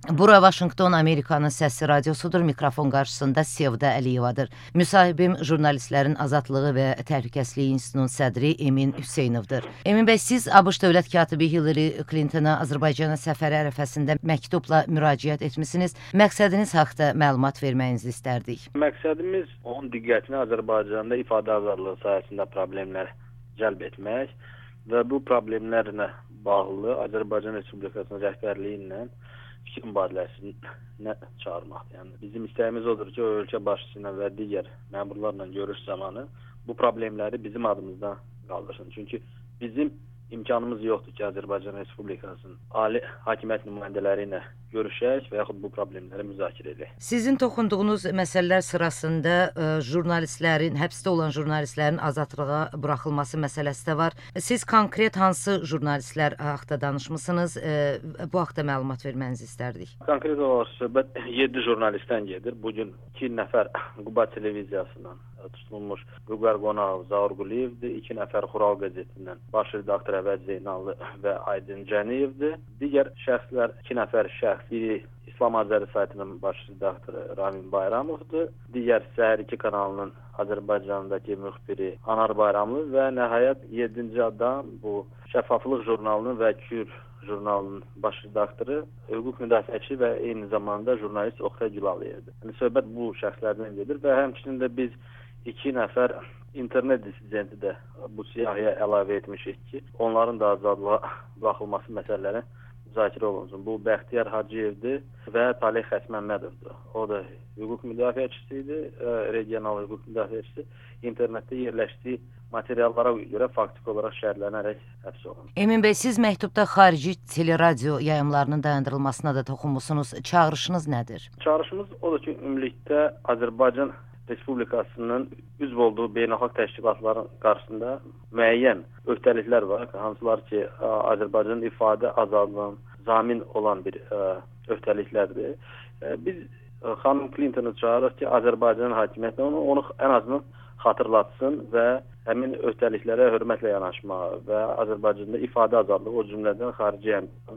Bura Vaşinqton Amerikanın səsi radiosudur. Mikrofon qarşısında Sevda Əliyevadır. Müsahibim jurnalistlərin azadlığı və təhlükəsizliyi institutunun sədri Emin Hüseynovdur. Emin bəy, siz ABŞ dövlət katibi Hillary Clintona Azərbaycana səfəri ərəfəsində məktubla müraciət etmisiniz. Məqsədiniz haqda məlumat verməyinizi istərdik. Məqsədimiz onun diqqətini Azərbaycanda ifadə azadlığı sahəsində problemlər cəlb etmək və bu problemlərlə bağlı Azərbaycan Respublikasının rəhbərliyi ilə fikir mübadiləsinə çağırmaq. Yəni bizim istəyimiz odur ki, o ölkə başçısı ilə və digər məmurlarla görüş zamanı bu problemləri bizim adımızdan qaldırsın. Çünki bizim imkanımız yoxdur ki, Azərbaycan Respublikasının ali hakimiyyət nümayəndələri ilə görüşək və yaxud bu problemləri müzakirə edək. Sizin toxunduğunuz məsələlər sırasında jurnalistlərin, həbsdə olan jurnalistlərin azadlığa buraxılması məsələsi də var. Siz konkret hansı jurnalistlər haqda danışmısınız? Bu haqda məlumat vermənizi istərdik. Konkret olaraq söhbət 7 jurnalistdən gedir. Bugün 2 nəfər Quba televiziyasından tutulmuş Qüqar Qonaqov, Zaur Quliyevdir. 2 nəfər Xural qəzetindən baş redaktor Əvəz Zeynallı və Aydın Cəniyevdir. Digər şəxslər 2 nəfər şəxs, biri İslam Azəri saytının baş redaktoru Ramin Bayramovdur. Digər Səhər 2 kanalının Azərbaycandakı müxbiri Anar Bayramlı və nəhayət 7-ci adam bu Şəffaflıq jurnalının və Kür jurnalının baş redaktoru, hüquq müdafiəçi və eyni zamanda jurnalist Oqtay Gülalıyevdir. Yəni söhbət bu şəxslərdən gedir və həmçinin də biz 2 nəfər internet dissidenti də bu siyahıya əlavə etmişik ki, onların da azadlığa buraxılması məsələləri müzakirə olunsun. Bu Bəxtiyar Hacıyevdir və Talih Xəsməmmədovdur. O da hüquq müdafiəçisi idi, regional hüquq müdafiəçisi. İnternetdə yerləşdiyi materiallara görə faktiki olaraq şərhlənərək həbs olunur. Emin bəy, siz məktubda xarici teleradio yayımlarının dayandırılmasına da toxunmusunuz. Çağırışınız nədir? Çağırışımız odur ki, ümumilikdə Azərbaycan Respublikasının üzv olduğu beynəlxalq təşkilatların qarşısında müəyyən öhdəliklər var, hansılar ki, Azərbaycanın ifadə azadlığının zamin olan bir öhdəliklərdir. Biz xanım Clintonu çağırırıq ki, Azərbaycanın hakimiyyətinə onu ən azından xatırlatsın və həmin öhdəliklərə hörmətlə yanaşmağı və Azərbaycanda ifadə azadlığı, o cümlədən xarici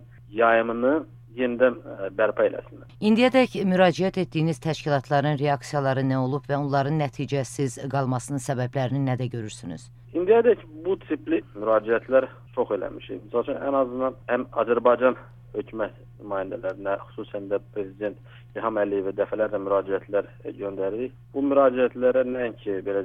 yayımını yenidən bərpa eləsinlər. İndiyədək müraciət etdiyiniz təşkilatların reaksiyaları nə olub və onların nəticəsiz qalmasının səbəblərini nədə görürsünüz? İndiyədək bu tipli müraciətlər çox eləmişik. Məsəl üçün, ən azından həm Azərbaycan hökumət nümayəndələrinə, xüsusən də Prezident İlham Əliyevə dəfələrlə müraciətlər göndəririk. Bu müraciətlərə nəinki belə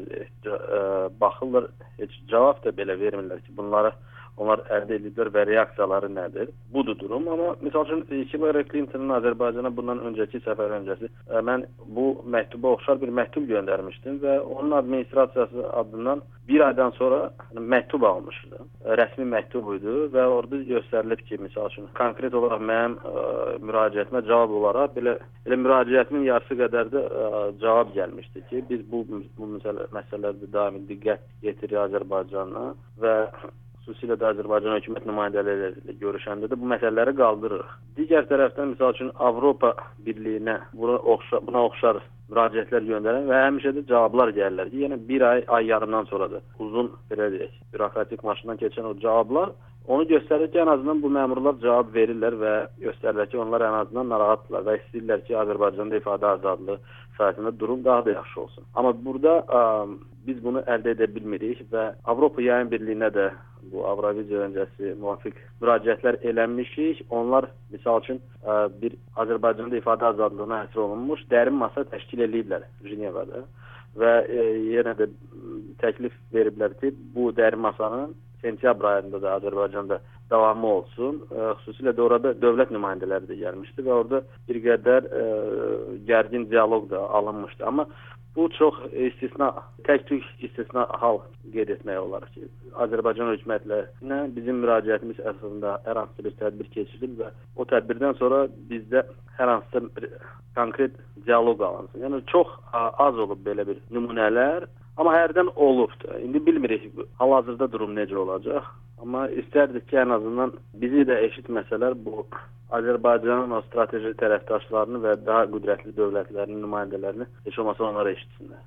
baxırlar, heç cavab da belə vermirlər ki, onlar əldə ediblər və reaksiyaları nədir? Budur durum. Amma misal üçün Hillary Clintonun Azərbaycana bundan öncəki səfər öncəsi mən bu məktuba oxşar bir məktub göndərmişdim və onun administrasiyası adından bir aydan sonra məktub almışdım. Rəsmi məktub idi və orada göstərilib ki, misal üçün konkret olaraq mənim müraciətimə cavab olaraq belə müraciətimin yarısı qədər də cavab gəlmişdi ki, biz bu məsələlərdə daimi diqqət yetiririk Azərbaycana və xüsusilə də Azərbaycan hökumət nümayəndələri ilə görüşəndə də bu məsələləri qaldırırıq. Digər tərəfdən, misal üçün, Avropa Birliyinə buna oxşar müraciətlər göndərən və həmişə də cavablar gəlirlər ki, yəni bir ay yarımdan sonra da uzun, belə deyək, bürokratik maşından keçən o cavablar onu göstərir ki, ən azından bu məmurlar cavab verirlər və göstərirlər ki, onlar ən azından narahatdırlar və istəyirlər ki, Azərbaycanda ifadə azadlığı sayəsində durum daha da yaxşı olsun. Amma burada biz bunu əldə edə bilmirik və Avropa Yayım Birliyinə də bu Avroviziya öncəsi müvafiq müraciətlər eləmişik. Onlar, misal üçün, bir Azərbaycanda ifadə azadlığına həsr olunmuş dərin masa təşkil ediblər Jenevada və yenə də təklif veriblər ki, bu dərin masanın sentyabr ayında da Azərbaycanda davamı olsun. Xüsusilə də orada dövlət nümayəndələri də gəlmişdi və orada bir qədər gərgin dialoq da alınmışdı. Amma bu çox tək-tük istisna hal qeyd etmək olar ki, Azərbaycan hökumətlə bizim müraciətimiz əsasında hər hansı bir tədbir keçirilib və o tədbirdən sonra bizdə hər hansı bir konkret dialoq alınsın. Yəni çox az olub belə bir nümunələr, amma hərdən olubdur. İndi bilmirik hal-hazırda durum necə olacaq. Amma istərdik ki, ən azından bizi də eşitməsələr bu Azərbaycanın o strateji tərəfdaşlarını və daha qüdrətli dövlətlərinin nümayəndələrini heç olmasa onlara eşitsinlər.